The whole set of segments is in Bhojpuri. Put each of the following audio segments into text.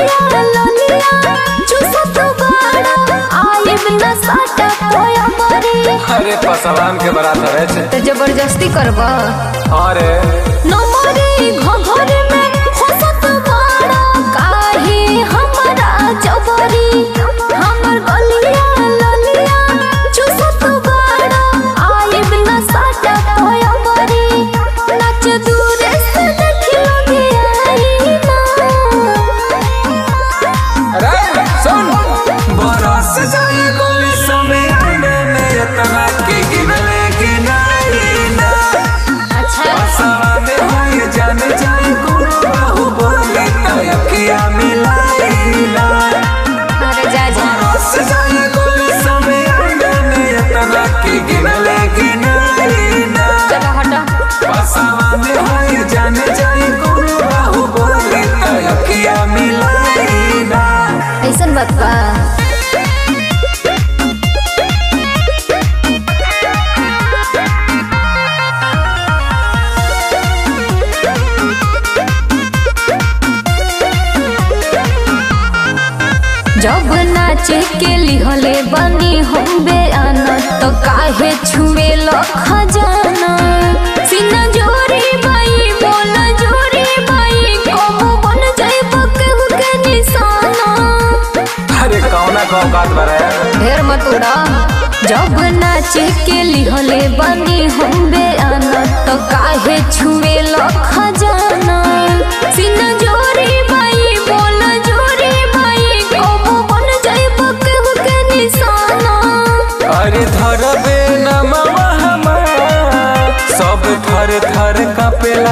गलिया ललिया चुसत बाड़ा आइब न साटा कोया मरी। अरे पसवान के बरात है तो जबरदस्ती करबा अरे नमरी घघरी में हंसत बाड़ा काहे हमरा जबरी। हमर गलिया ललिया चुसत बाड़ा आइब न साटा कोया मरी। नाच दूर से देखियो गे आई ना। अरे सुन बरस जाई गोली समय आने में इतना के गिनले गिनाई ना। अच्छा पसवा में होई जाने जाई कोनो बाहु बोले तो अखियां मिलाई ना। अरे जा जा बरस जाई गोली समय आने में इतना के गिनले गिनाई ना। चलो हटा पसवा में होई जाने जाई कोनो बाहु बोले तो अखियां मिलाई ना। ऐसन बात बा। जब नाचे के लिहले बनी हम बेआना तो काहे छुए लो खजाना। सीना जोरी बाई बोला जोरी बाई कबो बन जाइब केहू के निशाना। अरे कौना औकात बरा ढेर मत उड़ा। जब नाचे के लिहले बनी हम बेआना तो काहे छुए लो खजाना। सीना जोरी बाई बोला जोरी बाई कबो बन जाइब केहू के निशाना। अरे धरबे नमवा हमार सब थर थर कापेला।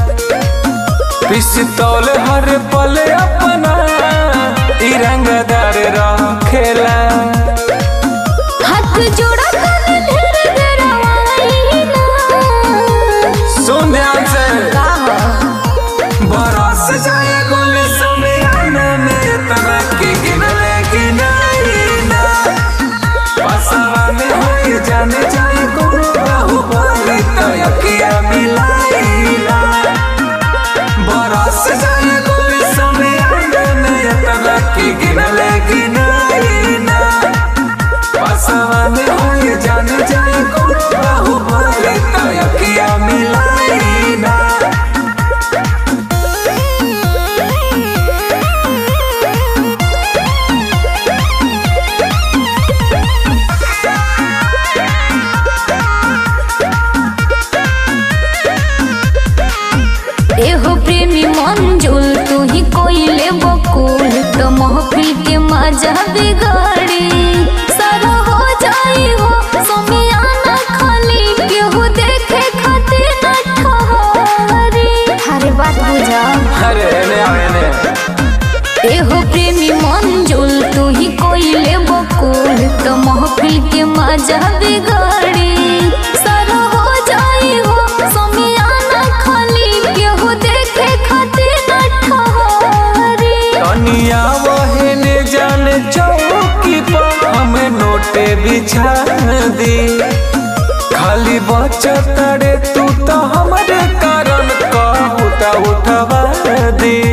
पिस्तौल हर पल अपना ई रंगदार रखेला। हाथ जोड़ा कर ढेर गरवाई ना। सुन ध्यान से का हो बरस जाए गोली समय आने में इतना के गिनले गिनाई ना। पसवा में होई जाने जाए कोनो बाहु बोले तो अखियां मिलाई ना। बरस जाए गोली समय आने में इतना के गिनले गिनाई ना। पसवा में होई जाने जाए कोनो बाहु बोले तो अखियां मिलाई ना। एहो प्रेमी मंजुल तू ही कोइले बकुल तो महफिल के मजा बिगाड़ी। सर हो जाई हो समियाना खाली केहू देखे खातिर न ठहरी। हरे बात बुझा अरे एने एहो प्रेमी मंजुल तू ही कोइले बकुल तो महफिल के मजा बिगाड़ी। सर हो जाई हो समियाना खाली केहू देखे खातिर न ठहरी। कनिया वहने जाने चौकी पर हमें नोटे बिछा दी। खाली बचत रे तू तो हमारे कारण कहूँ उठवा दी।